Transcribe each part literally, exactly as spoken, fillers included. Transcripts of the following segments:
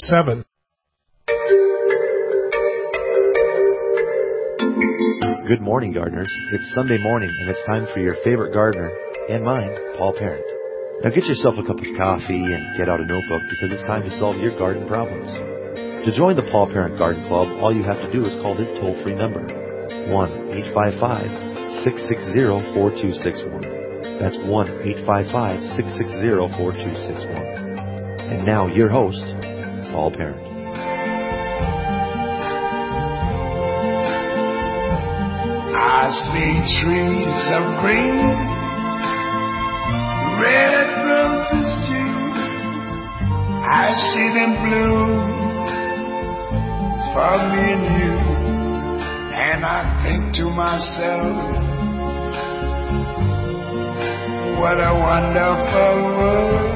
seven. Good morning, gardeners. It's Sunday morning, and it's time for your favorite gardener, and mine, Paul Parent. Now get yourself a cup of coffee and get out a notebook because it's time to solve your garden problems. To join the Paul Parent Garden Club, all you have to do is call this toll-free number, one eight five five, six six zero, four two six one. That's one eight five five, six six zero, four two six one. And now, your host, Paul Parent. I see trees of green, red roses too. I see them bloom for me and you. And I think to myself, what a wonderful world.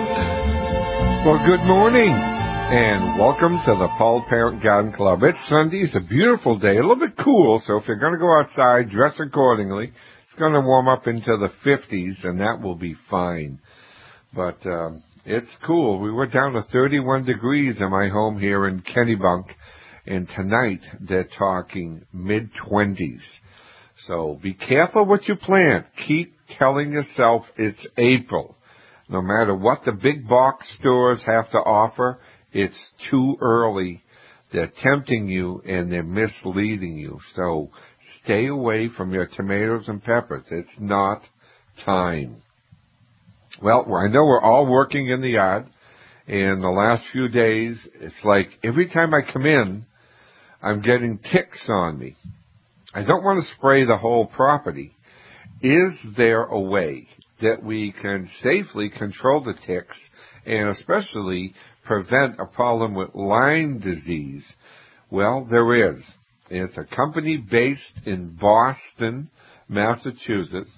Well, good morning, and welcome to the Paul Parent Garden Club. It's Sunday. It's a beautiful day, a little bit cool, so if you're going to go outside, dress accordingly. It's going to warm up into the fifties, and that will be fine. But um, it's cool. We were down to thirty-one degrees in my home here in Kennebunk, and tonight they're talking mid-twenties. So be careful what you plant. Keep telling yourself it's April. No matter what the big box stores have to offer, it's too early. They're tempting you and they're misleading you. So stay away from your tomatoes and peppers. It's not time. Well, I know we're all working in the yard, and the last few days, it's like every time I come in, I'm getting ticks on me. I don't want to spray the whole property. Is there a way that we can safely control the ticks and especially prevent a problem with Lyme disease? Well, there is. It's a company based in Boston, Massachusetts.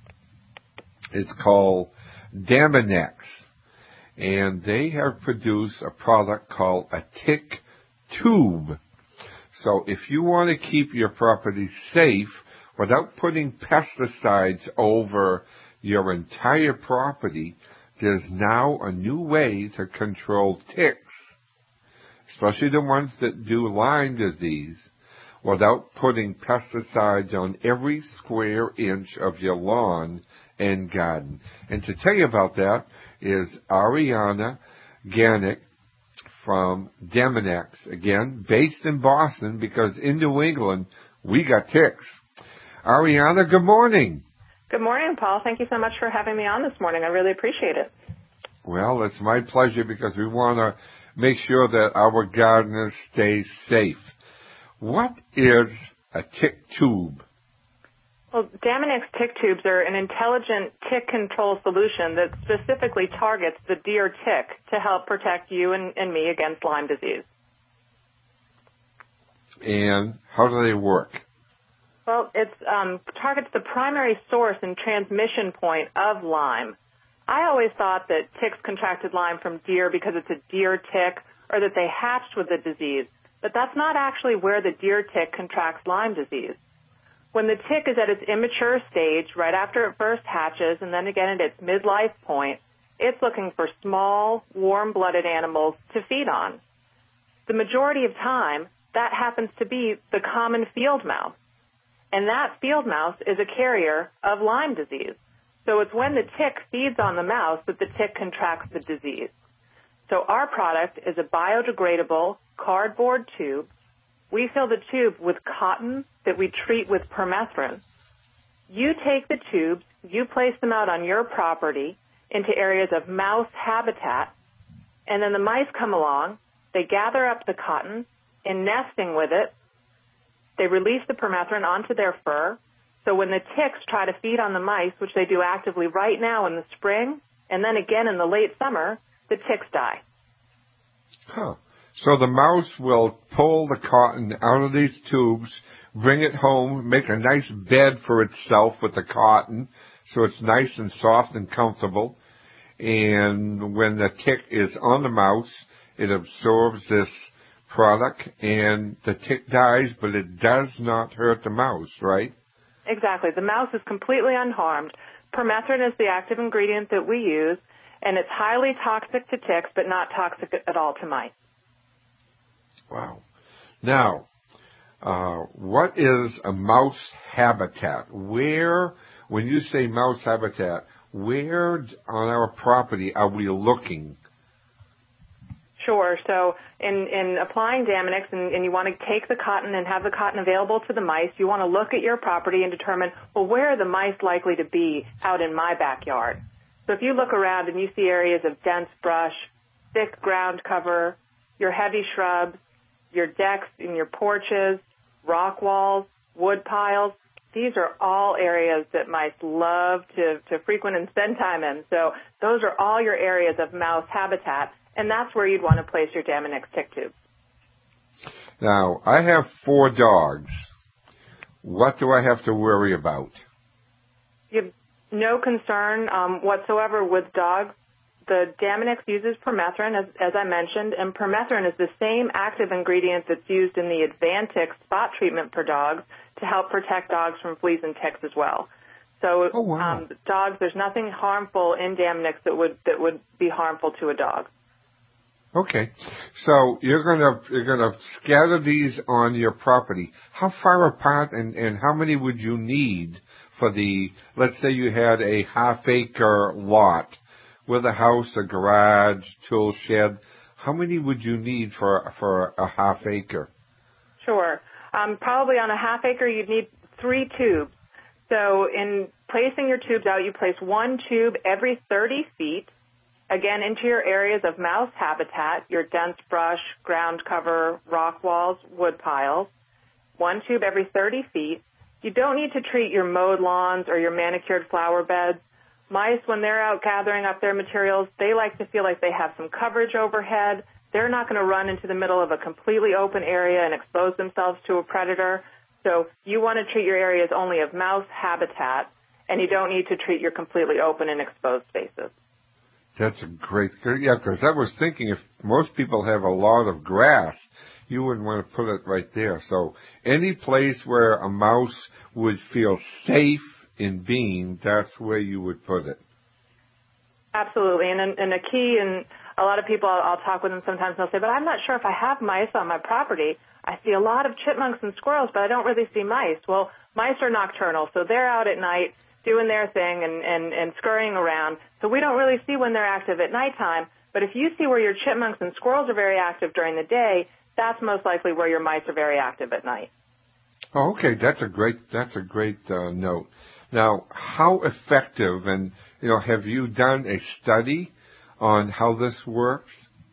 It's called Daminex, and they have produced a product called a tick tube. So if you want to keep your property safe without putting pesticides over your entire property, there's now a new way to control ticks, especially the ones that do Lyme disease, without putting pesticides on every square inch of your lawn and garden. And to tell you about that is Ariana Ganick from Daminex, again, based in Boston, because in New England, we got ticks. Ariana, good morning. Good morning, Paul. Thank you so much for having me on this morning. I really appreciate it. Well, it's my pleasure because we want to make sure that our gardeners stay safe. What is a tick tube? Well, Daminex tick tubes are an intelligent tick control solution that specifically targets the deer tick to help protect you and, and me against Lyme disease. And how do they work? Well, it um, targets the primary source and transmission point of Lyme. I always thought that ticks contracted Lyme from deer because it's a deer tick or that they hatched with the disease, but that's not actually where the deer tick contracts Lyme disease. When the tick is at its immature stage, right after it first hatches and then again at its midlife point, it's looking for small, warm-blooded animals to feed on. The majority of time, that happens to be the common field mouse. And that field mouse is a carrier of Lyme disease. So it's when the tick feeds on the mouse that the tick contracts the disease. So our product is a biodegradable cardboard tube. We fill the tube with cotton that we treat with permethrin. You take the tubes, you place them out on your property into areas of mouse habitat, and then the mice come along, they gather up the cotton, in nesting with it, they release the permethrin onto their fur, so when the ticks try to feed on the mice, which they do actively right now in the spring, and then again in the late summer, the ticks die. Huh. So the mouse will pull the cotton out of these tubes, bring it home, make a nice bed for itself with the cotton, so it's nice and soft and comfortable. And when the tick is on the mouse, it absorbs this product, and the tick dies, but it does not hurt the mouse, right? Exactly. The mouse is completely unharmed. Permethrin is the active ingredient that we use, and it's highly toxic to ticks, but not toxic at all to mice. Wow. Now, uh, what is a mouse habitat? Where, when you say mouse habitat, where on our property are we looking? Sure. So in, in applying Damnix, and, and you want to take the cotton and have the cotton available to the mice, you want to look at your property and determine, well, where are the mice likely to be out in my backyard? So if you look around and you see areas of dense brush, thick ground cover, your heavy shrubs, your decks and your porches, rock walls, wood piles, these are all areas that mice love to, to frequent and spend time in. So those are all your areas of mouse habitat, and that's where you'd want to place your Damnix tick tubes. Now, I have four dogs. What do I have to worry about? You have no concern um, whatsoever with dogs. The Damnix uses permethrin, as, as I mentioned, and permethrin is the same active ingredient that's used in the Advantix spot treatment for dogs to help protect dogs from fleas and ticks as well. So oh, wow. um, dogs, there's nothing harmful in Damnix that would that would be harmful to a dog. Okay, so you're gonna you're gonna scatter these on your property. How far apart and, and how many would you need for the? Let's say you had a half acre lot with a house, a garage, tool shed. How many would you need for for a half acre? Sure, um, probably on a half acre you'd need three tubes. So in placing your tubes out, you place one tube every thirty feet. Again, into your areas of mouse habitat, your dense brush, ground cover, rock walls, wood piles. One tube every thirty feet. You don't need to treat your mowed lawns or your manicured flower beds. Mice, when they're out gathering up their materials, they like to feel like they have some coverage overhead. They're not going to run into the middle of a completely open area and expose themselves to a predator. So you want to treat your areas only of mouse habitat, and you don't need to treat your completely open and exposed spaces. That's a great, yeah, because I was thinking if most people have a lot of grass, you wouldn't want to put it right there. So any place where a mouse would feel safe in being, that's where you would put it. Absolutely. And, and a key, and a lot of people, I'll, I'll talk with them sometimes, and they'll say, but I'm not sure if I have mice on my property. I see a lot of chipmunks and squirrels, but I don't really see mice. Well, mice are nocturnal, so they're out at night doing their thing and, and, and scurrying around. So we don't really see when they're active at nighttime. But if you see where your chipmunks and squirrels are very active during the day, that's most likely where your mice are very active at night. Oh, okay. That's a great, that's a great uh, note. Now, how effective, and, you know, have you done a study on how this works?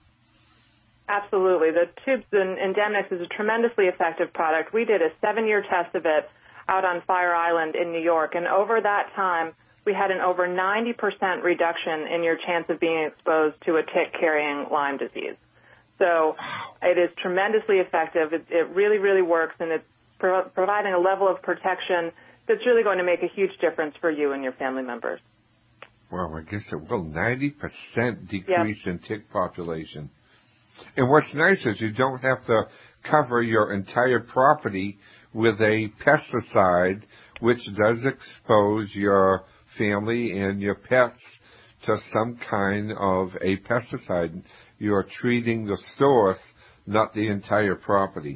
Absolutely. The tubes in, in Damnix is a tremendously effective product. We did a seven-year test of it out on Fire Island in New York, and over that time, we had an over ninety percent reduction in your chance of being exposed to a tick carrying Lyme disease. So it is tremendously effective. It, it really, really works, and it's pro- providing a level of protection that's really going to make a huge difference for you and your family members. Well, I guess it will. ninety percent decrease Yep. in tick population. And what's nice is you don't have to cover your entire property with a pesticide, which does expose your family and your pets to some kind of a pesticide. You're treating the source, not the entire property.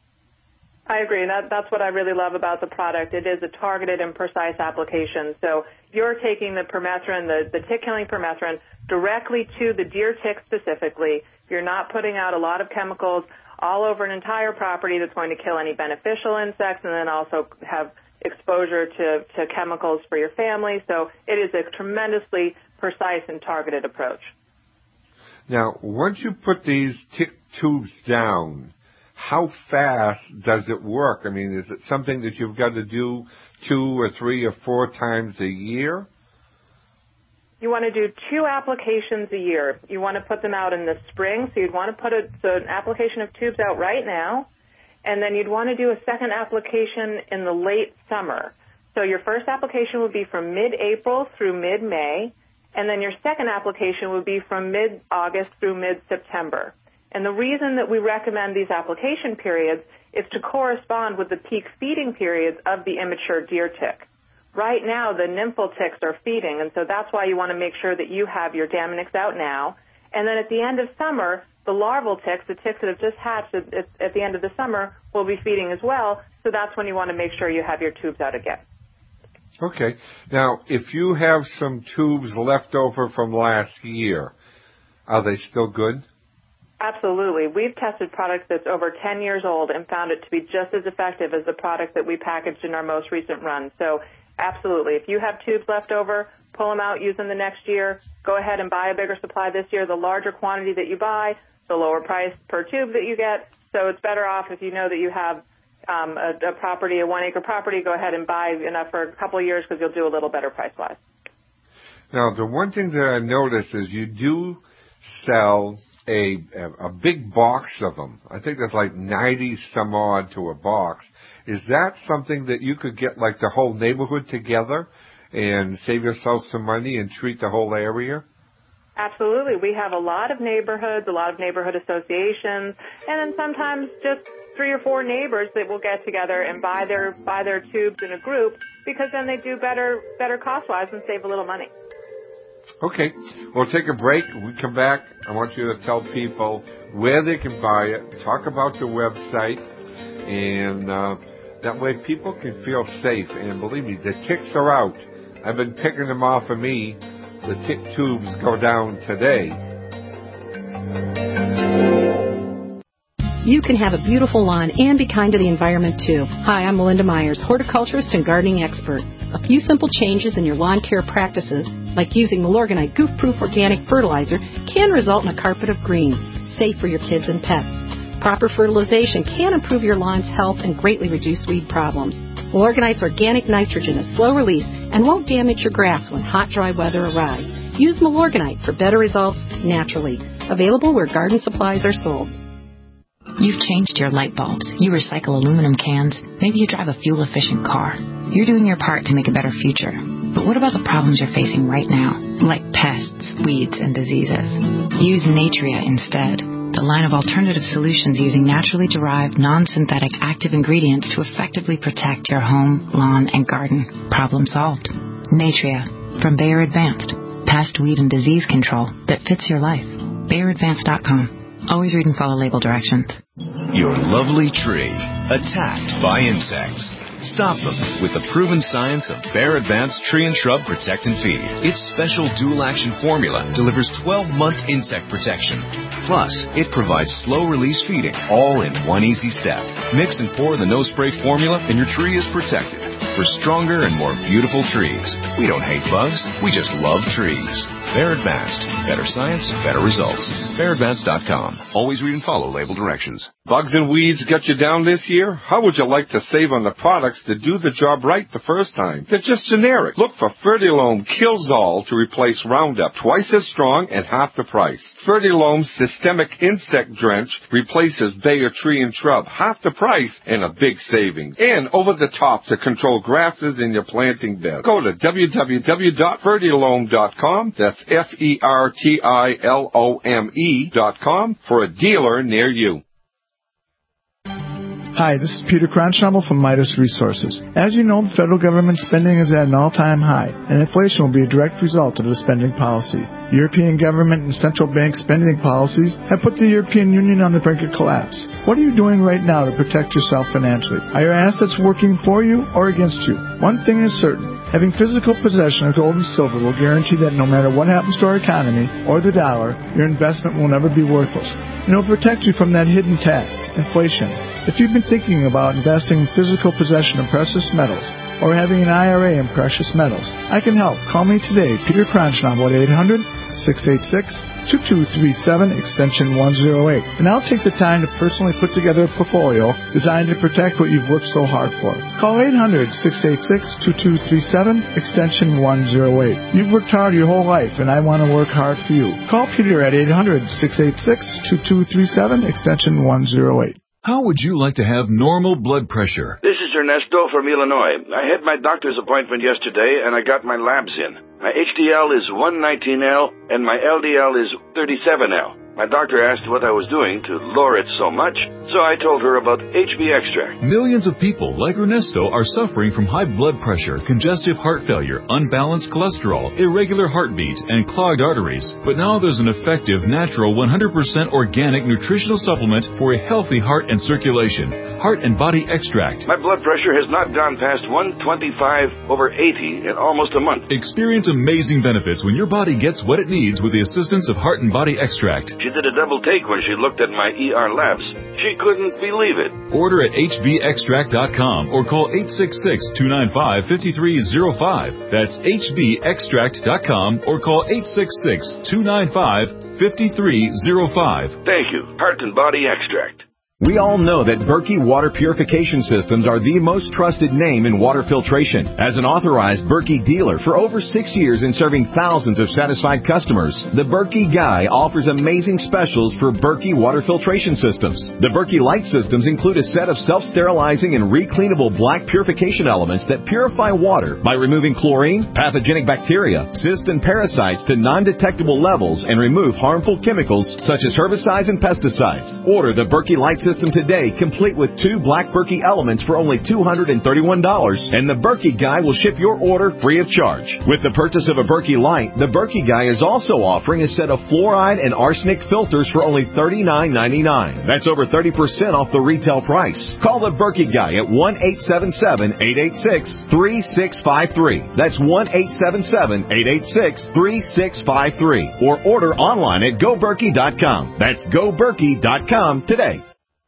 I agree. That, that's what I really love about the product. It is a targeted and precise application. So you're taking the permethrin, the, the tick-killing permethrin, directly to the deer tick specifically. You're not putting out a lot of chemicals all over an entire property that's going to kill any beneficial insects and then also have exposure to, to chemicals for your family. So it is a tremendously precise and targeted approach. Now, once you put these tick tubes down, how fast does it work? I mean, is it something that you've got to do two or three or four times a year? You want to do two applications a year. You want to put them out in the spring, so you'd want to put a, so an application of tubes out right now, and then you'd want to do a second application in the late summer. So your first application would be from mid-April through mid-May, and then your second application would be from mid-August through mid-September. And the reason that we recommend these application periods is to correspond with the peak feeding periods of the immature deer tick. Right now, the nymphal ticks are feeding, and so that's why you want to make sure that you have your Damnix out now. And then at the end of summer, the larval ticks, the ticks that have just hatched at, at, at the end of the summer, will be feeding as well. So that's when you want to make sure you have your tubes out again. Okay. Now, if you have some tubes left over from last year, are they still good? Absolutely. We've tested products that's over ten years old and found it to be just as effective as the product that we packaged in our most recent run. So absolutely. If you have tubes left over, pull them out, use them the next year. Go ahead and buy a bigger supply this year. The larger quantity that you buy, the lower price per tube that you get. So it's better off if you know that you have um, a, a property, a one-acre property, go ahead and buy enough for a couple of years because you'll do a little better price-wise. Now, the one thing that I noticed is you do sell a a big box of them. I think there's like ninety some odd to a box. Is that something that you could get like the whole neighborhood together and save yourself some money and treat the whole area? Absolutely. We have a lot of neighborhoods, a lot of neighborhood associations, and then sometimes just three or four neighbors that will get together and buy their buy their tubes in a group because then they do better better cost-wise and save a little money. Okay, we'll take a break. When we come back, I want you to tell people where they can buy it, talk about your website, and uh, that way people can feel safe. And believe me, the ticks are out. I've been picking them off of me. The tick tubes go down today. You can have a beautiful lawn and be kind to the environment, too. Hi, I'm Melinda Myers, horticulturist and gardening expert. A few simple changes in your lawn care practices, like using Milorganite goof-proof organic fertilizer, can result in a carpet of green, safe for your kids and pets. Proper fertilization can improve your lawn's health and greatly reduce weed problems. Milorganite's organic nitrogen is slow release and won't damage your grass when hot, dry weather arrives. Use Milorganite for better results naturally. Available where garden supplies are sold. You've changed your light bulbs. You recycle aluminum cans. Maybe you drive a fuel-efficient car. You're doing your part to make a better future. But what about the problems you're facing right now, like pests, weeds, and diseases? Use Natria instead, the line of alternative solutions using naturally derived, non-synthetic active ingredients to effectively protect your home, lawn, and garden. Problem solved. Natria from Bayer Advanced. Pest, weed, and disease control that fits your life. Bayer Advanced dot com. Always read and follow label directions. Your lovely tree, attacked by insects. Stop them with the proven science of Bayer Advanced Tree and Shrub Protect and Feed. Its special dual-action formula delivers twelve-month insect protection. Plus, it provides slow-release feeding, all in one easy step. Mix and pour the no-spray formula, and your tree is protected. For stronger and more beautiful trees. We don't hate bugs, we just love trees. Bayer Advanced. Better science, better results. Bayer Advanced dot com. Always read and follow label directions. Bugs and weeds got you down this year? How would you like to save on the products that do the job right the first time? They're just generic. Look for Fertilome Kills-All to replace Roundup, twice as strong and half the price. Fertilome's Systemic Insect Drench replaces Bayer Tree and Shrub, half the price and a big savings. And over the top to control grasses in your planting bed. Go to w w w dot fertilome dot com. That's F E R T I L O M E dot com for a dealer near you. Hi, this is Peter Kronschnabel from Midas Resources. As you know, the federal government spending is at an all-time high, and inflation will be a direct result of the spending policy. European government and central bank spending policies have put the European Union on the brink of collapse. What are you doing right now to protect yourself financially? Are your assets working for you or against you? One thing is certain. Having physical possession of gold and silver will guarantee that no matter what happens to our economy or the dollar, your investment will never be worthless. And it will protect you from that hidden tax, inflation. If you've been thinking about investing in physical possession of precious metals or having an I R A in precious metals, I can help. Call me today, Peter Kronschnabel at eight hundred, six eight six, two two three seven, extension one oh eight. And I'll take the time to personally put together a portfolio designed to protect what you've worked so hard for. Call eight hundred, six eight six, two two three seven, extension one oh eight. You've worked hard your whole life, and I want to work hard for you. Call Peter at eight hundred, six eight six, two two three seven, extension one oh eight. How would you like to have normal blood pressure? This is Ernesto from Illinois. I had my doctor's appointment yesterday, and I got my labs in. My H D L is one nineteen L, and my L D L is thirty-seven L. My doctor asked what I was doing to lower it so much, So I told her about H B Extract. Millions of people like Ernesto are suffering from high blood pressure, congestive heart failure, unbalanced cholesterol, irregular heartbeat, and clogged arteries. But now there's an effective, natural, one hundred percent organic nutritional supplement for a healthy heart and circulation. Heart and Body Extract. My blood pressure has not gone past one twenty-five over eighty in almost a month. Experience amazing benefits when your body gets what it needs with the assistance of Heart and Body Extract. She did a double take when she looked at my E R labs. She couldn't believe it. Order at H B extract dot com or call eight six six, two nine five, five three zero five. That's H B extract dot com or call eight six six, two nine five, five three zero five. Thank you. Heart and Body Extract. We all know that Berkey Water Purification Systems are the most trusted name in water filtration. As an authorized Berkey dealer for over six years and serving thousands of satisfied customers, the Berkey Guy offers amazing specials for Berkey Water Filtration Systems. The Berkey Light Systems include a set of self-sterilizing and recleanable black purification elements that purify water by removing chlorine, pathogenic bacteria, cysts, and parasites to non-detectable levels and remove harmful chemicals such as herbicides and pesticides. Order the Berkey Light Systems today, complete with two black Berkey elements for only two hundred thirty-one dollars, and the Berkey Guy will ship your order free of charge. With the purchase of a Berkey Light, the Berkey Guy is also offering a set of fluoride and arsenic filters for only thirty-nine ninety-nine. That's over thirty percent off the retail price. Call the Berkey Guy at one eight seven seven, eight eight six, three six five three. That's one eight seven seven, eight eight six, three six five three. Or order online at go berkey dot com. That's go berkey dot com today.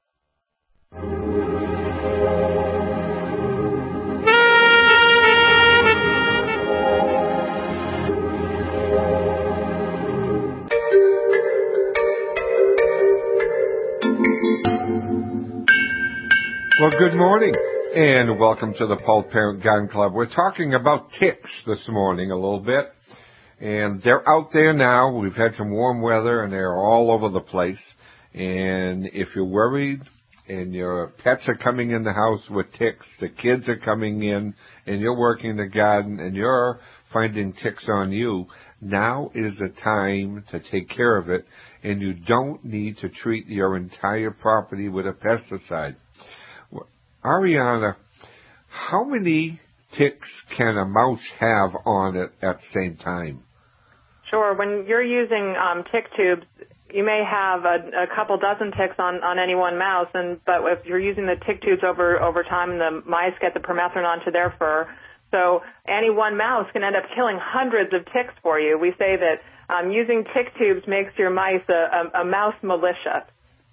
Well, good morning, and welcome to the Paul Parent Garden Club. We're talking about ticks this morning a little bit, and they're out there now. We've had some warm weather, and they're all over the place. And if you're worried and your pets are coming in the house with ticks, the kids are coming in, and you're working the garden, and you're finding ticks on you, now is the time to take care of it, and you don't need to treat your entire property with a pesticide. Ariana, how many ticks can a mouse have on it at the same time? Sure. When you're using um, tick tubes, you may have a, a couple dozen ticks on, on any one mouse, and but if you're using the tick tubes over, over time, the mice get the permethrin onto their fur. So any one mouse can end up killing hundreds of ticks for you. We say that um, using tick tubes makes your mice a, a, a mouse militia.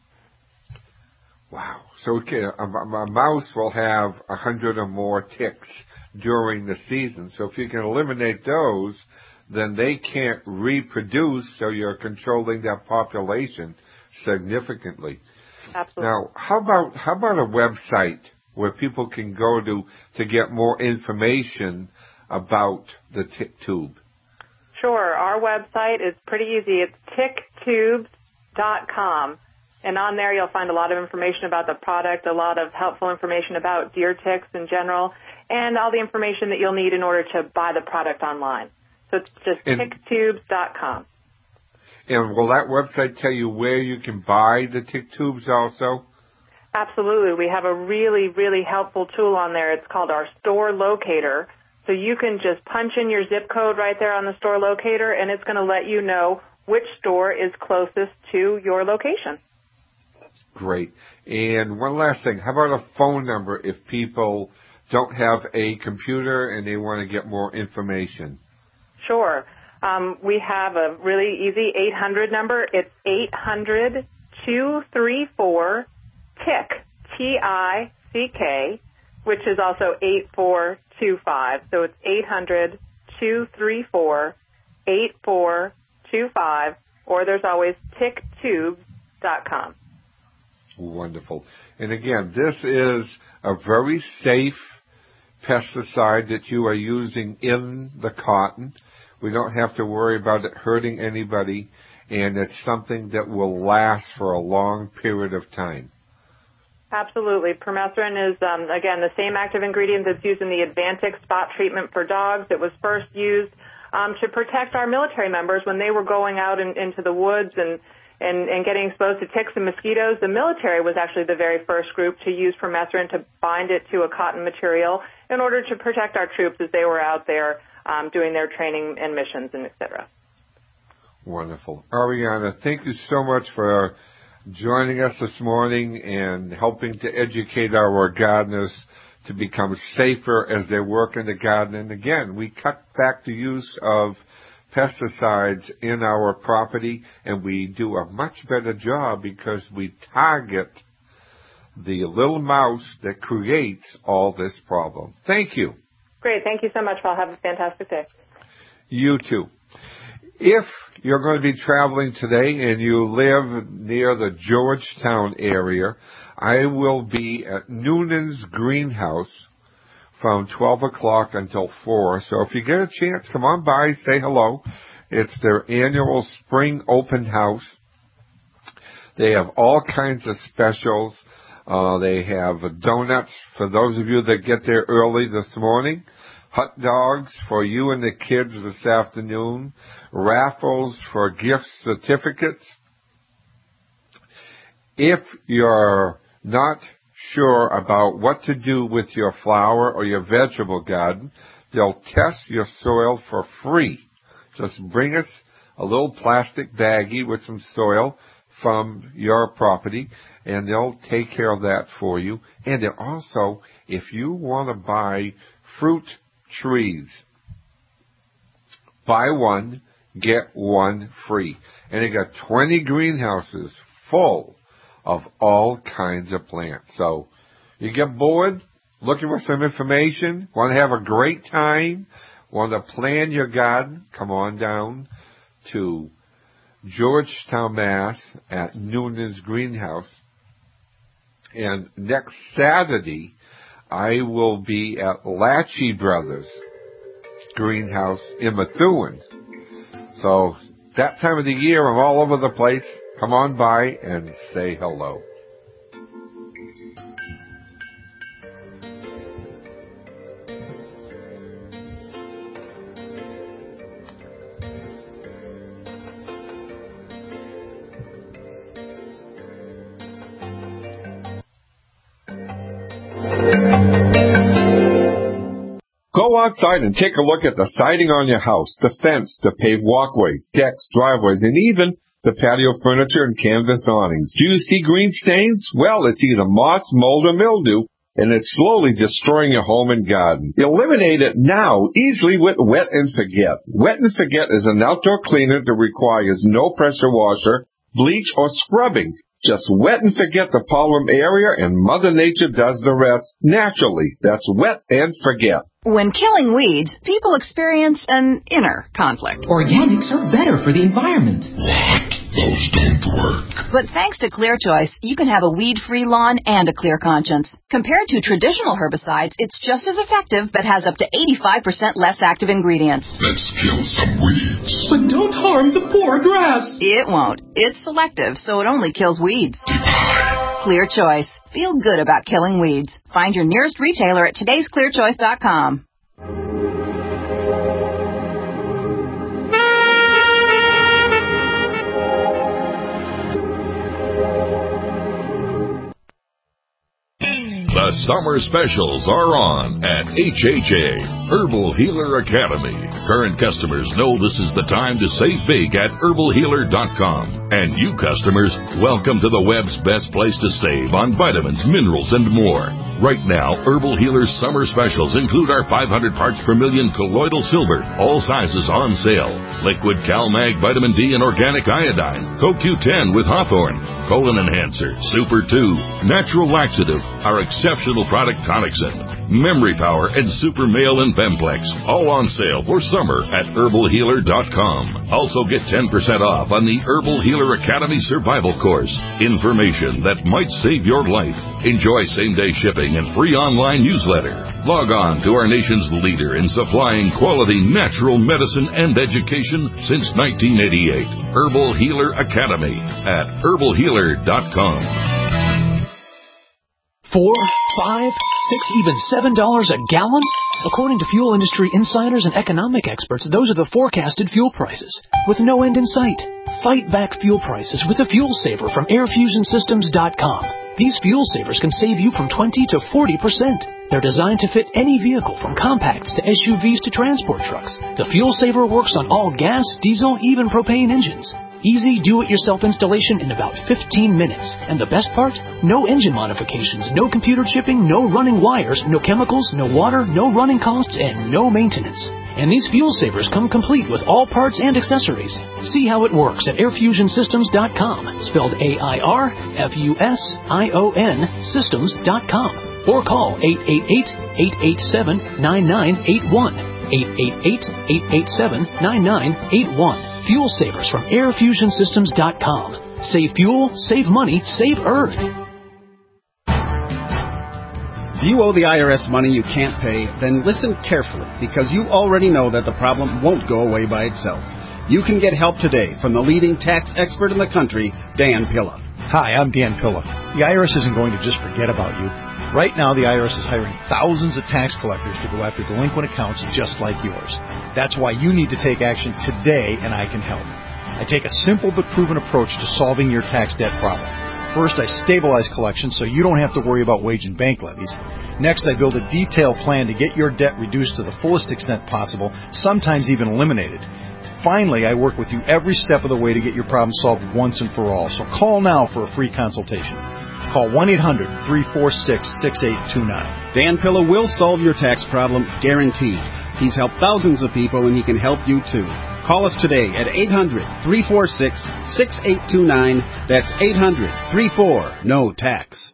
Wow. So okay, a, a mouse will have a hundred or more ticks during the season. So if you can eliminate those, then they can't reproduce, so you're controlling that population significantly. Absolutely. Now, how about how about a website where people can go to to get more information about the tick tube? Sure. Our website is pretty easy. It's tick tubes dot com. And on there, you'll find a lot of information about the product, a lot of helpful information about deer ticks in general, and all the information that you'll need in order to buy the product online. So it's just tick tubes dot com. And will that website tell you where you can buy the tick tubes also? Absolutely. We have a really, really helpful tool on there. It's called our store locator. So you can just punch in your zip code right there on the store locator, and it's going to let you know which store is closest to your location. Great. And one last thing. How about a phone number if people don't have a computer and they want to get more information? Sure. Um, we have a really easy eight hundred number. It's eight hundred, two three four, tick, T I C K, which is also eight four two five. So it's eight hundred, two three four, eight four two five, or there's always tick tubes dot com. Wonderful. And again, this is a very safe pesticide that you are using in the cotton. We don't have to worry about it hurting anybody, and it's something that will last for a long period of time. Absolutely. Permethrin is, um, again, the same active ingredient that's used in the Advantix spot treatment for dogs. It was first used um, to protect our military members when they were going out in, into the woods and and, and getting exposed to ticks and mosquitoes, the military was actually the very first group to use permethrin to bind it to a cotton material in order to protect our troops as they were out there um, doing their training and missions and et cetera. Wonderful. Ariana, thank you so much for joining us this morning and helping to educate our gardeners to become safer as they work in the garden. And again, we cut back the use of pesticides in our property, and we do a much better job because we target the little mouse that creates all this problem. Thank you. Great. Thank you so much, Paul. Have a fantastic day. You too. If you're going to be traveling today and you live near the Georgetown area, I will be at Noonan's Greenhouse from twelve o'clock until four. So if you get a chance, come on by, say hello. It's their annual spring open house. They have all kinds of specials. Uh, they have donuts for those of you that get there early this morning, hot dogs for you and the kids this afternoon, raffles for gift certificates. If you're not sure about what to do with your flower or your vegetable garden, they'll test your soil for free. Just bring us a little plastic baggie with some soil from your property, and they'll take care of that for you. And they're also, if you want to buy fruit trees, buy one, get one free. And they got twenty greenhouses full of all kinds of plants. So you get bored, looking for some information, want to have a great time, want to plan your garden, come on down to Georgetown, Mass at Noonan's Greenhouse. And next Saturday, I will be at Latchy Brothers Greenhouse in Methuen. So that time of the year, I'm all over the place. Come on by and say hello. Go outside and take a look at the siding on your house, the fence, the paved walkways, decks, driveways, and even the patio furniture and canvas awnings. Do you see green stains? Well, it's either moss, mold, or mildew, and it's slowly destroying your home and garden. Eliminate it now easily with Wet and Forget. Wet and Forget is an outdoor cleaner that requires no pressure washer, bleach, or scrubbing. Just wet and forget the problem area, and Mother Nature does the rest naturally. That's Wet and Forget. When killing weeds, people experience an inner conflict. Organics are better for the environment. What? Those don't work. But thanks to Clear Choice, you can have a weed-free lawn and a clear conscience. Compared to traditional herbicides, it's just as effective, but has up to eighty-five percent less active ingredients. Let's kill some weeds. But don't harm the poor grass. It won't. It's selective, so it only kills weeds. Clear Choice. Feel good about killing weeds. Find your nearest retailer at todays clear choice dot com. The summer specials are on at H H A, Herbal Healer Academy. Current customers know this is the time to save big at herbal healer dot com. And you customers, welcome to the web's best place to save on vitamins, minerals, and more. Right now, Herbal Healer's summer specials include our five hundred parts per million colloidal silver, all sizes on sale. Liquid CalMag Vitamin D and Organic Iodine, Co Q ten with Hawthorne, Colon Enhancer, Super two, Natural Laxative, our exceptional product Tonicsyn, Memory Power, and Super Male and Bemplex, all on sale for summer at herbal healer dot com. Also get ten percent off on the Herbal Healer Academy Survival Course. Information that might save your life. Enjoy same-day shipping and free online newsletter. Log on to our nation's leader in supplying quality natural medicine and education since nineteen eighty-eight. Herbal Healer Academy at herbal healer dot com. Four, five, six, even seven dollars a gallon? According to fuel industry insiders and economic experts, those are the forecasted fuel prices, with no end in sight. Fight back fuel prices with a fuel saver from air fusion systems dot com. These fuel savers can save you from twenty to forty percent. They're designed to fit any vehicle from compacts to S U Vs to transport trucks. The fuel saver works on all gas, diesel, even propane engines. Easy do-it-yourself installation in about fifteen minutes. And the best part? No engine modifications, no computer chipping, no running wires, no chemicals, no water, no running costs, and no maintenance. And these fuel savers come complete with all parts and accessories. See how it works at air fusion systems dot com, spelled A I R F U S I O N systems dot com. Or call eight eight eight, eight eight seven, nine nine eight one. eight eight eight, eight eight seven, nine nine eight one. Fuel savers from air fusion systems dot com. Save fuel, save money, save Earth. If you owe the I R S money you can't pay, then listen carefully, because you already know that the problem won't go away by itself. You can get help today from the leading tax expert in the country, Dan Pilla. Hi, I'm Dan Pilla. The I R S isn't going to just forget about you. Right now, the I R S is hiring thousands of tax collectors to go after delinquent accounts just like yours. That's why you need to take action today, and I can help. I take a simple but proven approach to solving your tax debt problem. First, I stabilize collections so you don't have to worry about wage and bank levies. Next, I build a detailed plan to get your debt reduced to the fullest extent possible, sometimes even eliminated. Finally, I work with you every step of the way to get your problem solved once and for all. So call now for a free consultation. Call one eight hundred, three four six, six eight two nine. Dan Pilla will solve your tax problem, guaranteed. He's helped thousands of people, and he can help you too. Call us today at eight hundred, three four six, six eight two nine. That's eight hundred, three four, N O tax.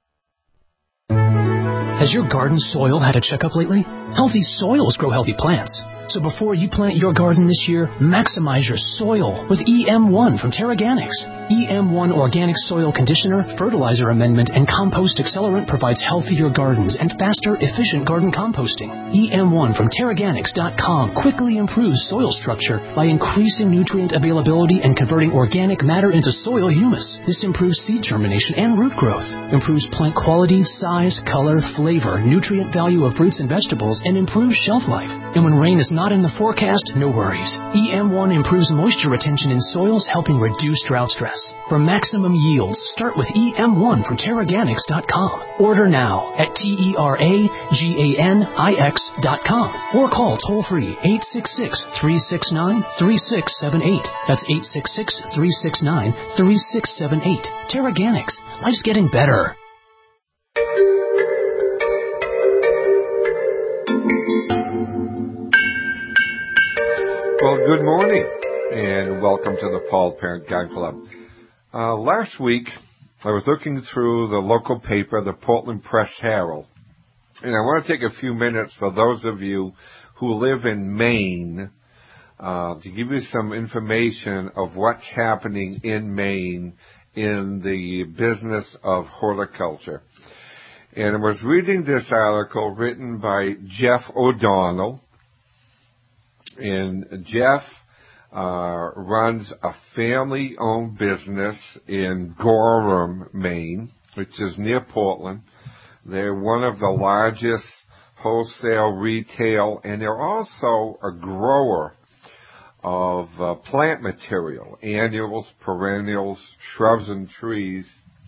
Has your garden soil had a checkup lately? Healthy soils grow healthy plants. So before you plant your garden this year, maximize your soil with E M one from Terraganics. E M one Organic Soil Conditioner, Fertilizer Amendment, and Compost Accelerant provides healthier gardens and faster, efficient garden composting. E M one from Terraganics dot com quickly improves soil structure by increasing nutrient availability and converting organic matter into soil humus. This improves seed germination and root growth, improves plant quality, size, color, flavor, nutrient value of fruits and vegetables, and improves shelf life. And when rain is not in the forecast, no worries. E M one improves moisture retention in soils, helping reduce drought stress. For maximum yields, start with E M one from Terraganics dot com. Order now at T E R A G A N I X dot com or call toll-free eight six six, three six nine, three six seven eight. That's eight six six, three six nine, three six seven eight. Terraganics. Life's getting better. Well, good morning, and welcome to the Paul Parent Garden Club. Uh, last week, I was looking through the local paper, the Portland Press Herald, and I want to take a few minutes for those of you who live in Maine uh, to give you some information of what's happening in Maine in the business of horticulture. And I was reading this article written by Jeff O'Donnell. And Jeff uh, runs a family-owned business in Gorham, Maine, which is near Portland. They're one of the largest wholesale retail, and they're also a grower of uh, plant material, annuals, perennials, shrubs, and trees.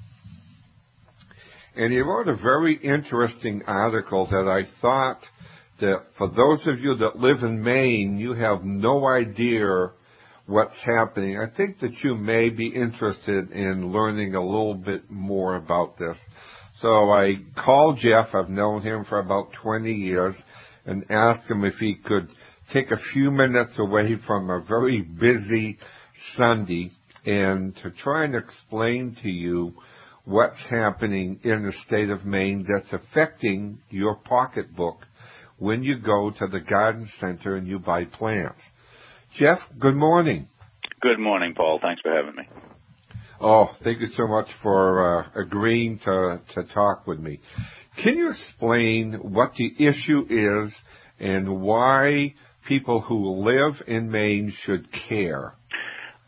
And he wrote a very interesting article that I thought that for those of you that live in Maine, you have no idea what's happening. I think that you may be interested in learning a little bit more about this. So I called Jeff, I've known him for about twenty years, and asked him if he could take a few minutes away from a very busy Sunday and to try and explain to you what's happening in the state of Maine that's affecting your pocketbook when you go to the garden center and you buy plants. Jeff, good morning. Good morning, Paul. Thanks for having me. Oh, thank you so much for uh, agreeing to, to talk with me. Can you explain what the issue is and why people who live in Maine should care?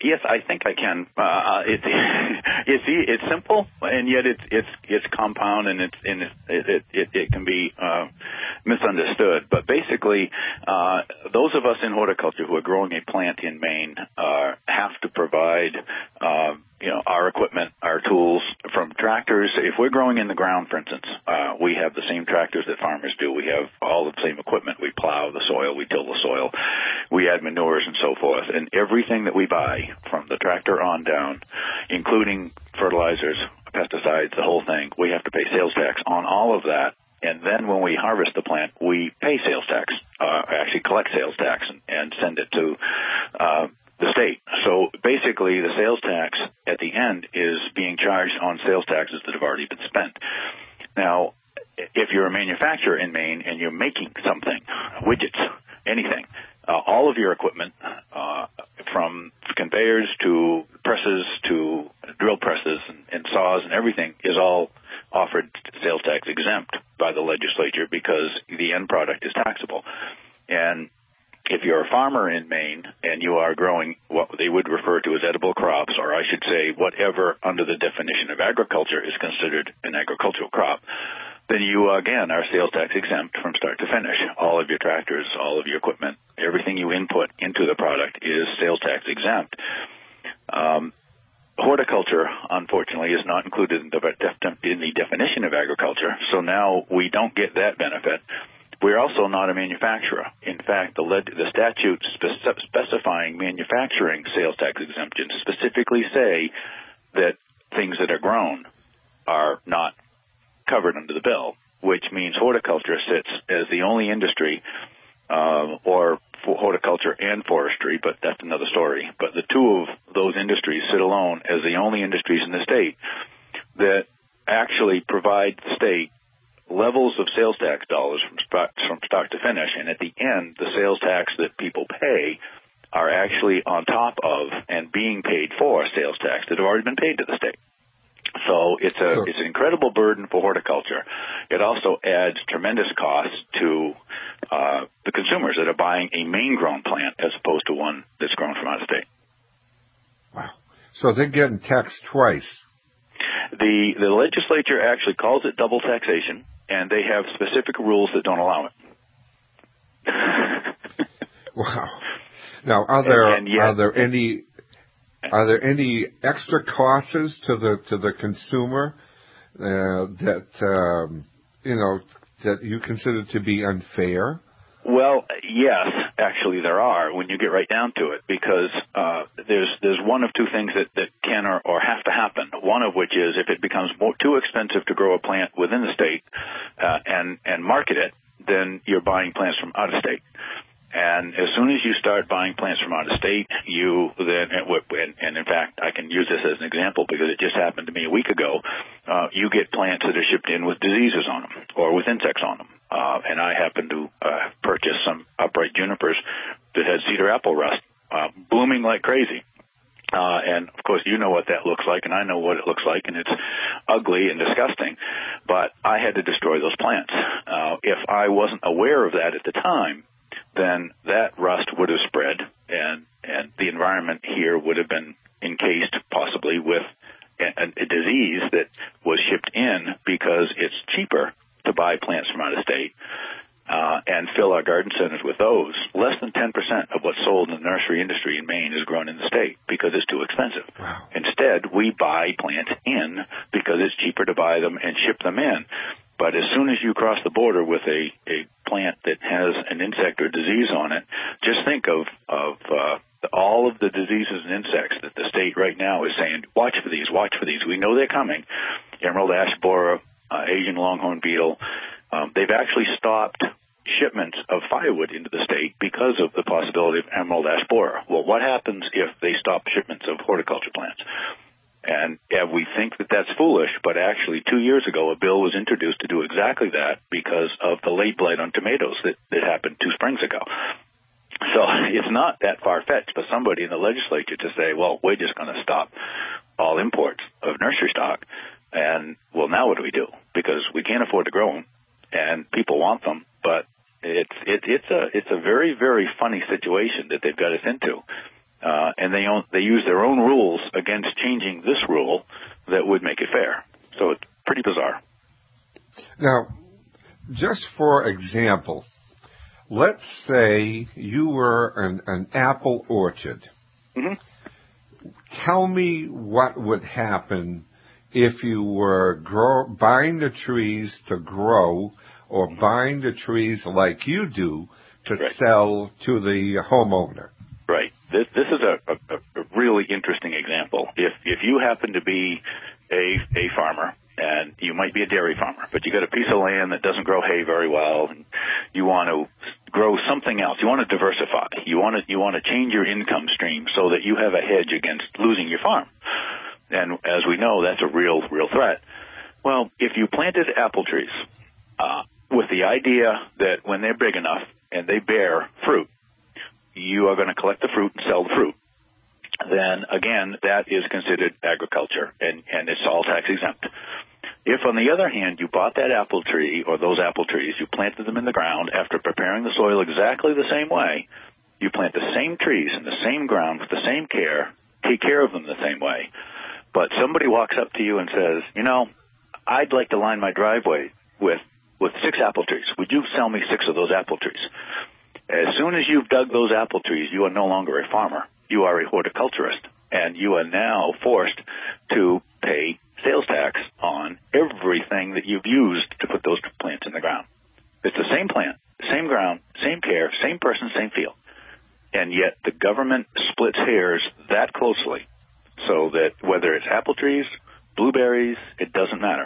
Yes, I think I can. Uh, it's it's it's simple, and yet it's it's it's compound, and it's and it it it, it can be uh, misunderstood. But basically, uh, those of us in horticulture who are growing a plant in Maine uh, have to provide uh, you know our equipment, our tools from tractors. If we're growing in the ground, for instance, uh, we have the same tractors that farmers do. We have all the same equipment. We plow the soil, we till the soil, we add manures and so forth, and everything that we buy from the tractor on down, including fertilizers, pesticides, the whole thing, we have to pay sales tax on all of that. And then when we harvest the plant, we pay sales tax, uh, actually collect sales tax and, and send it to uh, the state. So basically the sales tax at the end is being charged on sales taxes that have already been spent. Now, if you're a manufacturer in Maine and you're making something, widgets, anything, uh, all of your equipment, uh, from conveyors to presses to drill presses and, and saws and everything is all offered sales tax exempt by the legislature because the end product is taxable. And if you're a farmer in Maine and you are growing what they would refer to as edible crops, or I should say whatever under the definition of agriculture is considered an agricultural crop, then you, again, are sales tax exempt from start to finish. All of your tractors, all of your equipment, everything you input into the product is sales tax exempt. Um, horticulture, unfortunately, is not included in the, in the definition of agriculture, so now we don't get that benefit. We're also not a manufacturer. In fact, the, led, the statutes spe- specifying manufacturing sales tax exemptions specifically say that things that are grown are not covered under the bill, which means horticulture sits as the only industry, uh, or for horticulture and forestry, but that's another story. But the two of those industries sit alone as the only industries in the state that actually provide the state levels of sales tax dollars from start, from start to finish, and at the end, the sales tax that people pay are actually on top of and being paid for sales tax that have already been paid to the state. So it's a sure. it's an incredible burden for horticulture. It also adds tremendous costs to uh, the consumers that are buying a Maine-grown plant as opposed to one that's grown from out of state. Wow! So they're getting taxed twice. The the legislature actually calls it double taxation, and they have specific rules that don't allow it. Wow! Now, are there and, and yet, are there any Are there any extra costs to the to the consumer uh, that um, you know that you consider to be unfair? Well, yes, actually there are when you get right down to it, because uh, there's there's one of two things that, that can or, or have to happen. One of which is if it becomes more, too expensive to grow a plant within the state uh, and and market it, then you're buying plants from out of state. And as soon as you start buying plants from out of state, you then, and, and in fact, I can use this as an example because it just happened to me a week ago. Uh, you get plants that are shipped in with diseases on them or with insects on them. Uh, and I happened to uh, purchase some upright junipers that had cedar apple rust, uh, blooming like crazy. Uh, and of course, you know what that looks like, and I know what it looks like, and it's ugly and disgusting. But I had to destroy those plants. Uh, if I wasn't aware of that at the time, then that rust would have spread, and, and the environment here would have been encased possibly with a, a disease that was shipped in because it's cheaper to buy plants from out of state uh, and fill our garden centers with those. Less than ten percent of what's sold in the nursery industry in Maine is grown in the state because it's too expensive. Wow. Instead, we buy plants in because it's cheaper to buy them and ship them in. But as soon as you cross the border with a, a plant that has an insect or disease on it, just think of, of uh, all of the diseases and insects that the state right now is saying, watch for these, watch for these. We know they're coming. Emerald ash borer, uh, Asian longhorn beetle. Um, they've actually stopped shipments of firewood into the state because of the possibility of emerald ash borer. Well, what happens if they stop shipments of horticulture plants? And yeah, we think that that's foolish, but actually two years ago a bill was introduced to do exactly that because of the late blight on tomatoes that, that happened two springs ago. So it's not that far-fetched for somebody in the legislature to say, well, we're just going to stop all imports of nursery stock. And, well, now what do we do? Because we can't afford to grow them, and people want them, but it's it, it's a it's a very, very funny situation that they've got us into. uh, and they own, they use their own rules against changing this rule that would make it fair. So it's pretty bizarre. Now, just for example, let's say you were an, an apple orchard. Mm-hmm. Tell me what would happen if you were grow, buying the trees to grow or buying the trees like you do to right. sell to the homeowner. Right. This this is a, a, a really interesting example. If if you happen to be a a farmer, and you might be a dairy farmer, but you got a piece of land that doesn't grow hay very well, and you want to grow something else. You want to diversify. You want to you want to change your income stream so that you have a hedge against losing your farm. And as we know, that's a real real threat. Well, if you planted apple trees uh, with the idea that when they're big enough and they bear fruit, you are going to collect the fruit and sell the fruit, then again, that is considered agriculture, and, and it's all tax exempt. If, on the other hand, you bought that apple tree or those apple trees, you planted them in the ground after preparing the soil exactly the same way, you plant the same trees in the same ground with the same care, take care of them the same way, but somebody walks up to you and says, you know, I'd like to line my driveway with, with six apple trees. Would you sell me six of those apple trees? As soon as you've dug those apple trees, you are no longer a farmer. You are a horticulturist, and you are now forced to pay sales tax on everything that you've used to put those plants in the ground. It's the same plant, same ground, same care, same person, same field. And yet the government splits hairs that closely so that whether it's apple trees, blueberries, it doesn't matter.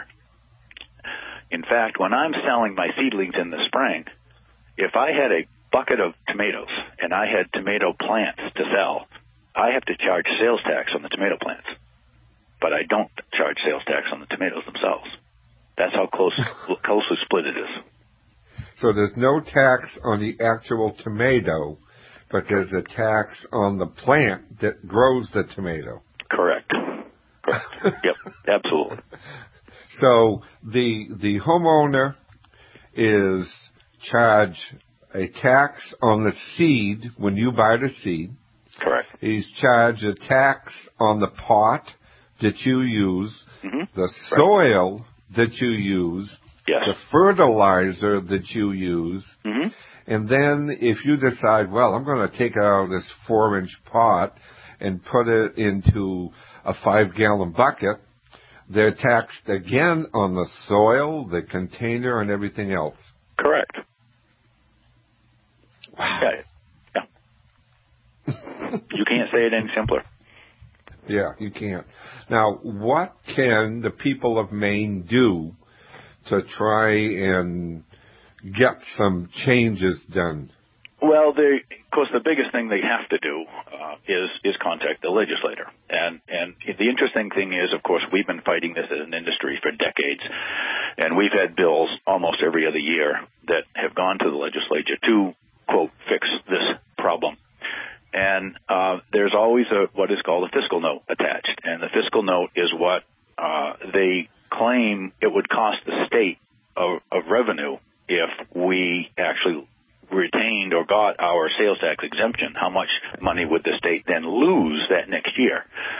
In fact, when I'm selling my seedlings in the spring, if I had a bucket of tomatoes and I had tomato plants to sell, I have to charge sales tax on the tomato plants, but I don't charge sales tax on the tomatoes themselves. That's how close closely split it is. So there's no tax on the actual tomato, but there's a tax on the plant that grows the tomato. Correct. Correct. Yep, absolutely. So the the homeowner is charged a tax on the seed when you buy the seed. Correct. He's charged a tax on the pot that you use, mm-hmm. the soil right. that you use, yes. the fertilizer that you use, mm-hmm. and then if you decide, well, I'm going to take out this four-inch pot and put it into a five-gallon bucket, they're taxed again on the soil, the container, and everything else. Correct. Wow. Yeah. yeah. You can't say it any simpler. Yeah, you can't. Now, what can the people of Maine do to try and get some changes done? Well, they, of course, the biggest thing they have to do uh, is is contact the legislator. And and the interesting thing is, of course, we've been fighting this as an industry for decades, and we've had bills almost every other year that have gone to the legislature to, quote, fix this problem. And uh, there's always a what is called a fiscal note attached, and the fiscal note is what uh, they claim it would cost the state of, of revenue if we actually retained or got our sales tax exemption. How much money would the state then lose that next year?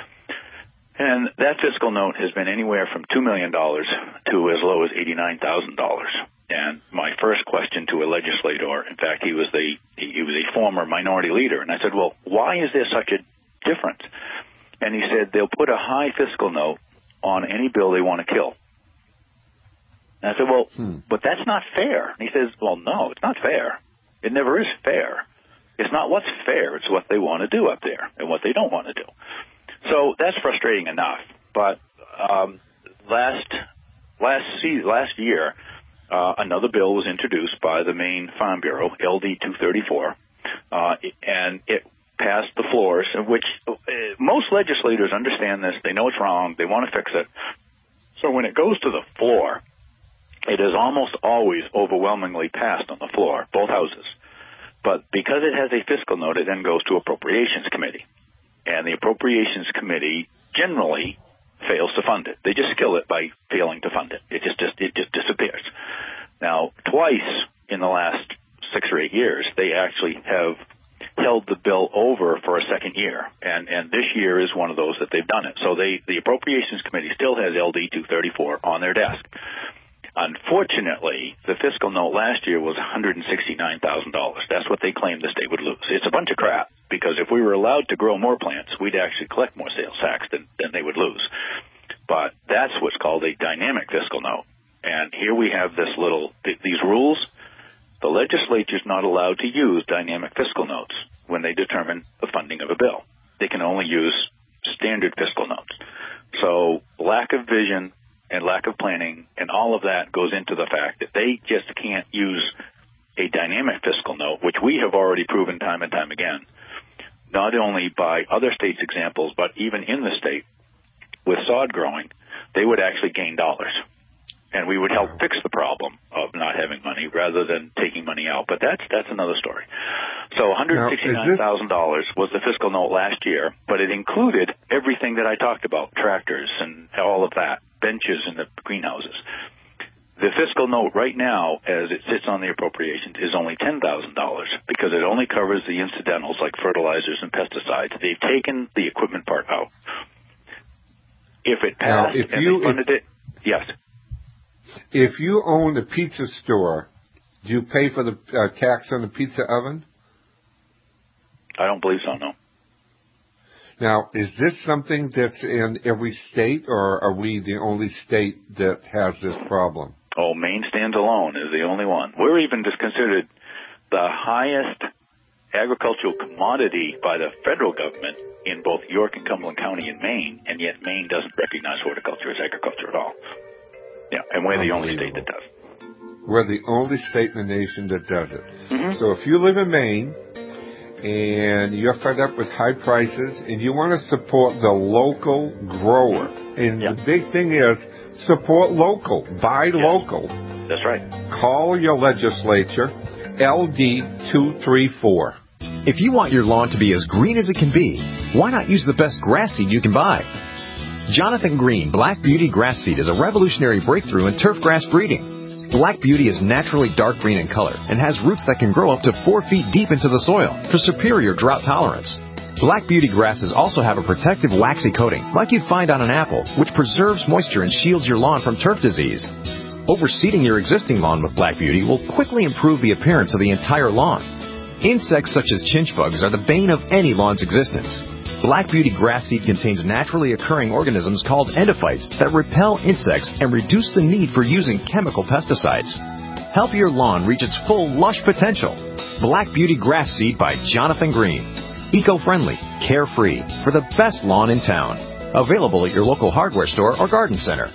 And that fiscal note has been anywhere from two million dollars to as low as eighty-nine thousand dollars. And my first question to a legislator, in fact, he was the he was a former minority leader, and I said, well, why is there such a difference? And he said, they'll put a high fiscal note on any bill they want to kill. And I said, well, hmm. but that's not fair. And he says, well, no, it's not fair. It never is fair. It's not what's fair, it's what they want to do up there and what they don't want to do. So that's frustrating enough. But um, last last season, last year, uh, another bill was introduced by the Maine Farm Bureau, L D two thirty-four, uh, and it passed the floors, which uh, most legislators understand this. They know it's wrong. They want to fix it. So when it goes to the floor, it is almost always overwhelmingly passed on the floor, both houses. But because it has a fiscal note, it then goes to Appropriations Committee. And the Appropriations Committee generally fails to fund it. They just kill it by failing to fund it. It just, just it just disappears. Now, twice in the last six or eight years, they actually have held the bill over for a second year. year is one of those that they've done it. So they, the Appropriations Committee still has L D two thirty-four on their desk. Unfortunately, the fiscal note last year was one hundred sixty-nine thousand dollars. That's what they claimed the state would lose. It's a bunch of crap, because if we were allowed to grow more plants, we'd actually collect more sales tax than, than they would lose. But that's what's called a dynamic fiscal note. And here we have this little, th- these rules. The legislature's not allowed to use dynamic fiscal notes when they determine the funding of a bill. They can only use standard fiscal notes. So lack of vision and lack of planning and all of that goes into the fact that they just can't use a dynamic fiscal note, which we have already proven time and time again, not only by other states' examples, but even in the state with sod growing, they would actually gain dollars. And we would help fix the problem of not having money rather than taking money out. But that's that's another story. So one hundred sixty-nine thousand dollars was the fiscal note last year, but it included everything that I talked about, tractors and all of that, benches in the greenhouses. The fiscal note right now, as it sits on the appropriations, is only ten thousand dollars because it only covers the incidentals like fertilizers and pesticides. They've taken the equipment part out. If it passed now, if and you, they funded if, it, yes. If you own a pizza store, do you pay for the uh, tax on the pizza oven? I don't believe so, no. Now, is this something that's in every state, or are we the only state that has this problem? Oh, Maine stands alone is the only one. We're even just considered the highest agricultural commodity by the federal government in both York and Cumberland County in Maine, and yet Maine doesn't recognize horticulture as agriculture at all. Yeah, and we're the only state that does. We're the only state in the nation that does it. Mm-hmm. So if you live in Maine and you're fed up with high prices and you want to support the local grower, and yeah. the big thing is support local, buy yeah. local. That's right. Call your legislature, L D two thirty-four. If you want your lawn to be as green as it can be, why not use the best grass seed you can buy? Jonathan Green Black Beauty Grass Seed is a revolutionary breakthrough in turf grass breeding. Black Beauty is naturally dark green in color and has roots that can grow up to four feet deep into the soil for superior drought tolerance. Black Beauty grasses also have a protective waxy coating like you'd find on an apple, which preserves moisture and shields your lawn from turf disease. Overseeding your existing lawn with Black Beauty will quickly improve the appearance of the entire lawn. Insects such as chinch bugs are the bane of any lawn's existence. Black Beauty grass seed contains naturally occurring organisms called endophytes that repel insects and reduce the need for using chemical pesticides. Help your lawn reach its full lush potential. Black Beauty grass seed by Jonathan Green. Eco-friendly, carefree, for the best lawn in town. Available at your local hardware store or garden center.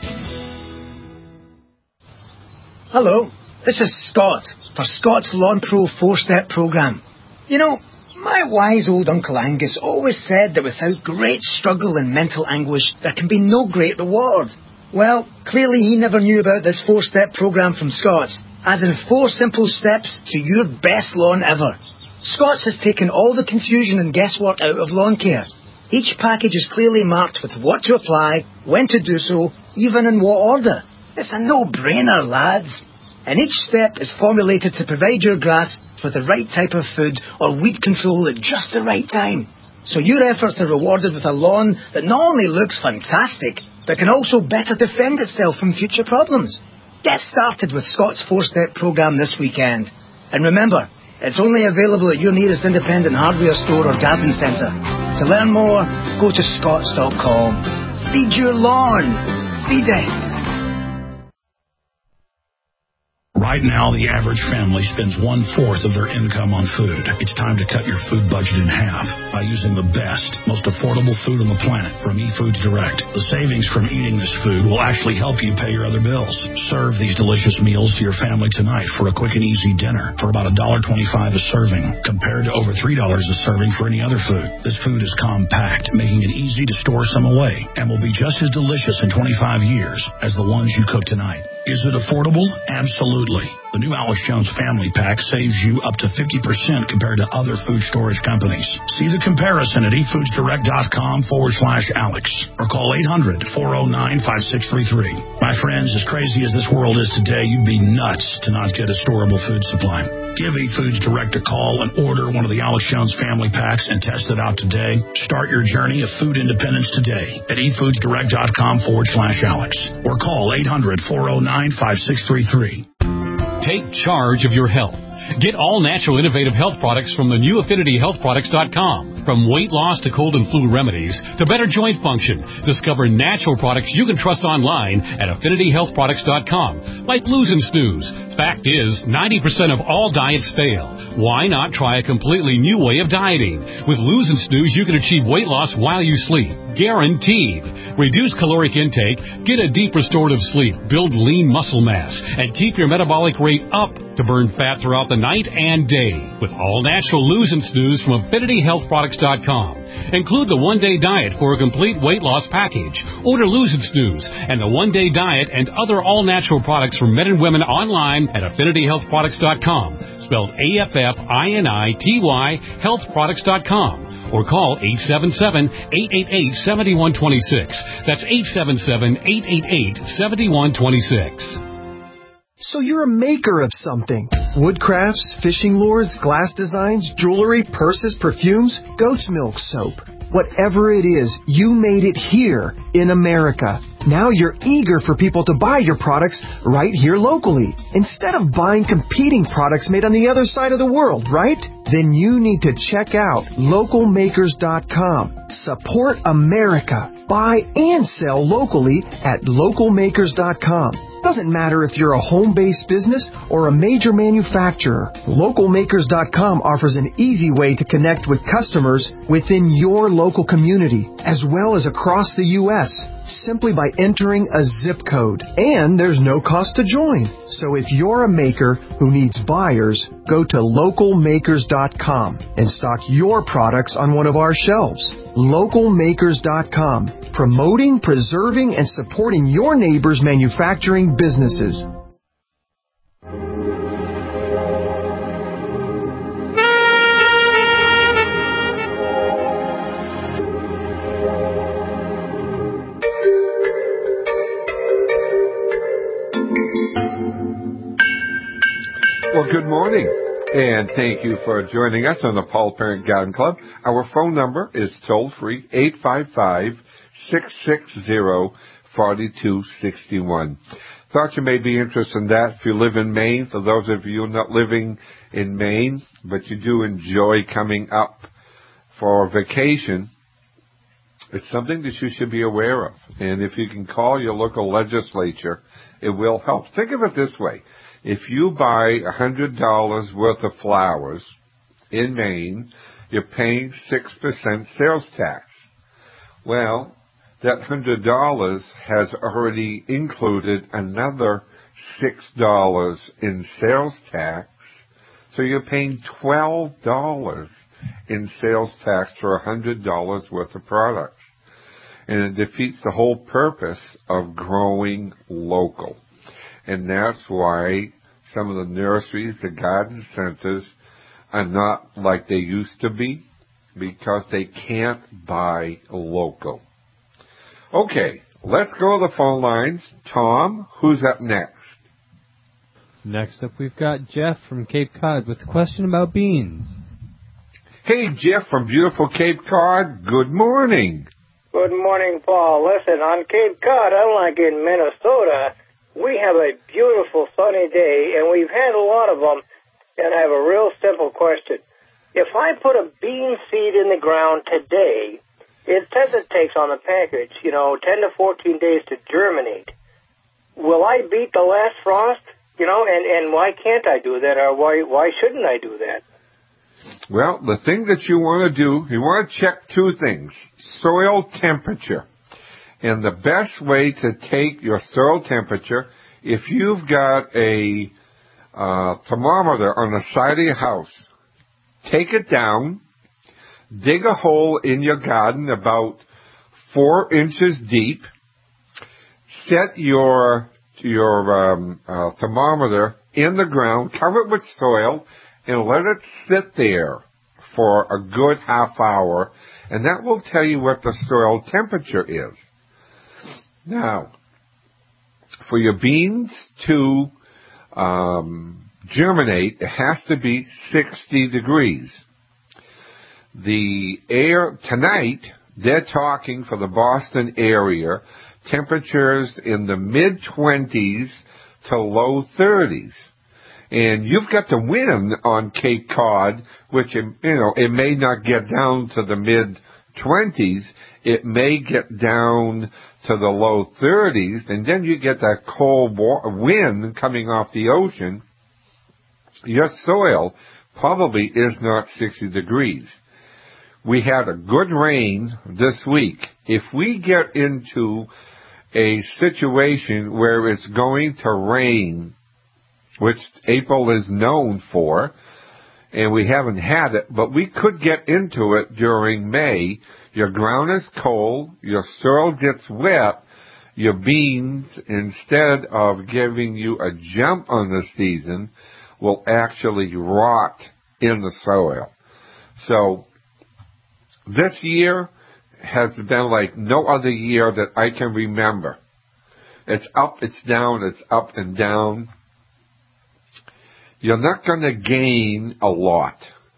Hello, this is Scott for Scott's Lawn Pro four-step program. You know, my wise old Uncle Angus always said that without great struggle and mental anguish, there can be no great reward. Well, clearly he never knew about this four-step program from Scott's, as in four simple steps to your best lawn ever. Scott's has taken all the confusion and guesswork out of lawn care. Each package is clearly marked with what to apply, when to do so, even in what order. It's a no-brainer, lads. And each step is formulated to provide your grass with the right type of food or weed control at just the right time. So your efforts are rewarded with a lawn that not only looks fantastic, but can also better defend itself from future problems. Get started with Scott's four-step program this weekend. And remember, it's only available at your nearest independent hardware store or garden centre. To learn more, go to scotts dot com. Feed your lawn. Feed it. Right now, the average family spends one-fourth of their income on food. It's time to cut your food budget in half by using the best, most affordable food on the planet from eFoods Direct. The savings from eating this food will actually help you pay your other bills. Serve these delicious meals to your family tonight for a quick and easy dinner for about one dollar twenty-five a serving, compared to over three dollars a serving for any other food. This food is compact, making it easy to store some away, and will be just as delicious in twenty-five years as the ones you cook tonight. Is it affordable? Absolutely. The new Alex Jones Family Pack saves you up to fifty percent compared to other food storage companies. See the comparison at efoodsdirect.com forward slash Alex or call eight hundred, four oh nine, five six three three. My friends, as crazy as this world is today, you'd be nuts to not get a storable food supply. Give eFoods Direct a call and order one of the Alex Jones family packs and test it out today. Start your journey of food independence today at efoodsdirect.com forward slash Alex or call eight hundred, four oh nine, five six three three. Take charge of your health. Get all natural innovative health products from the new affinity health products dot com. From weight loss to cold and flu remedies to better joint function, discover natural products you can trust online at affinity health products dot com. Like Lose and Snooze. Fact is, ninety percent of all diets fail. Why not try a completely new way of dieting? With Lose and Snooze, you can achieve weight loss while you sleep. Guaranteed. Reduce caloric intake, get a deep restorative sleep, build lean muscle mass, and keep your metabolic rate up to burn fat throughout the night and day. With all natural Lose and Snooze from affinity health products dot com. Include the one-day diet for a complete weight loss package. Order Lose and Snooze and the one-day diet and other all-natural products for men and women online at affinity health products dot com. Spelled A F F I N I T Y health products dot com. Or call eight seven seven, eight eight eight, seven one two six. That's eight seven seven, eight eight eight, seven one two six. So you're a maker of something. Wood crafts, fishing lures, glass designs, jewelry, purses, perfumes, goat's milk soap. Whatever it is, you made it here in America. Now you're eager for people to buy your products right here locally, instead of buying competing products made on the other side of the world, right? Then you need to check out local makers dot com. Support America. Buy and sell locally at local makers dot com. Doesn't matter if you're a home-based business or a major manufacturer. local makers dot com offers an easy way to connect with customers within your local community, as well as across the U S, simply by entering a zip code. And there's no cost to join. So if you're a maker who needs buyers, go to local makers dot com and stock your products on one of our shelves. local makers dot com, promoting, preserving, and supporting your neighbors' manufacturing businesses. Well, good morning, and thank you for joining us on the Paul Parent Garden Club. Our phone number is toll-free, eight five five, six six zero, four two six one. Thought you may be interested in that if you live in Maine. For those of you not living in Maine, but you do enjoy coming up for vacation, it's something that you should be aware of. And if you can call your local legislature, it will help. Think of it this way. If you buy one hundred dollars worth of flowers in Maine, you're paying six percent sales tax. Well, that one hundred dollars has already included another six dollars in sales tax, so you're paying twelve dollars in sales tax for one hundred dollars worth of products. And it defeats the whole purpose of growing local. And that's why some of the nurseries, the garden centers, are not like they used to be, because they can't buy local. Okay, let's go to the phone lines. Tom, who's up next? Next up, we've got Jeff from Cape Cod with a question about beans. Hey, Jeff from beautiful Cape Cod. Good morning. Good morning, Paul. Listen, on Cape Cod, unlike in Minnesota, we have a beautiful sunny day, and we've had a lot of them, and I have a real simple question. If I put a bean seed in the ground today, it says it takes on the package, you know, ten to fourteen days to germinate. Will I beat the last frost? You know, and, and why can't I do that, or why why shouldn't I do that? Well, the thing that you want to do, you want to check two things. Soil temperature. And the best way to take your soil temperature, if you've got a uh, thermometer on the side of your house, take it down, dig a hole in your garden about four inches deep, set your your um, uh, thermometer in the ground, cover it with soil, and let it sit there for a good half hour, and that will tell you what the soil temperature is. Now, for your beans to um, germinate, it has to be sixty degrees. The air tonight, they're talking for the Boston area, temperatures in the mid-twenties to low thirties. And you've got the wind on Cape Cod, which, you know, it may not get down to the mid-twenties. It may get down to the low thirties, and then you get that cold wind coming off the ocean. Your soil probably is not sixty degrees. We had a good rain this week. If we get into a situation where it's going to rain, which April is known for, and we haven't had it, but we could get into it during May. Your ground is cold, your soil gets wet, your beans, instead of giving you a jump on the season, will actually rot in the soil. So this year has been like no other year that I can remember. It's up, it's down, it's up and down. You're not going to gain a lot.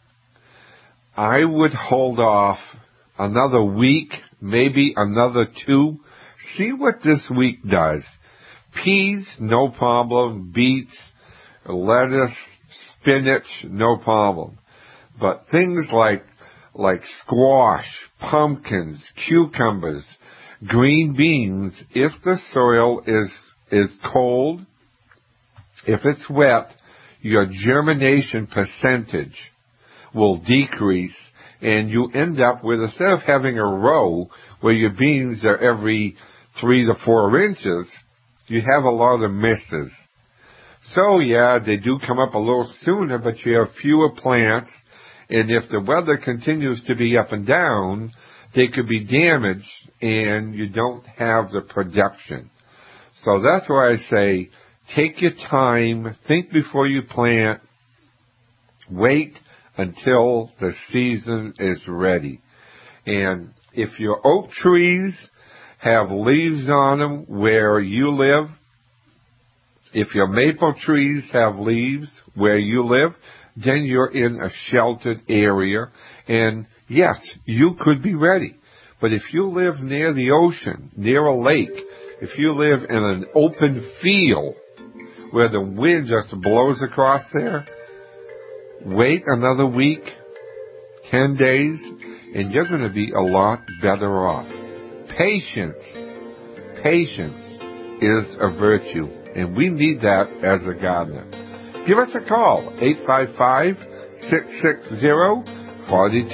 I would hold off another week, maybe another two. See what this week does. Peas, no problem. Beets, lettuce, spinach, no problem. But things like like squash, pumpkins, cucumbers, green beans, if the soil is is cold, if it's wet, your germination percentage will decrease, and you end up with, instead of having a row where your beans are every three to four inches, you have a lot of misses. So yeah, they do come up a little sooner, but you have fewer plants, and if the weather continues to be up and down, they could be damaged, and you don't have the production. So that's why I say, take your time, think before you plant, wait until the season is ready. And if your oak trees have leaves on them where you live, if your maple trees have leaves where you live, then you're in a sheltered area, and yes, you could be ready. But if you live near the ocean, near a lake, if you live in an open field where the wind just blows across there, wait another week, ten days, and you're going to be a lot better off. Patience. Patience is a virtue, and we need that as a gardener. Give us a call, eight five five, six six zero, four two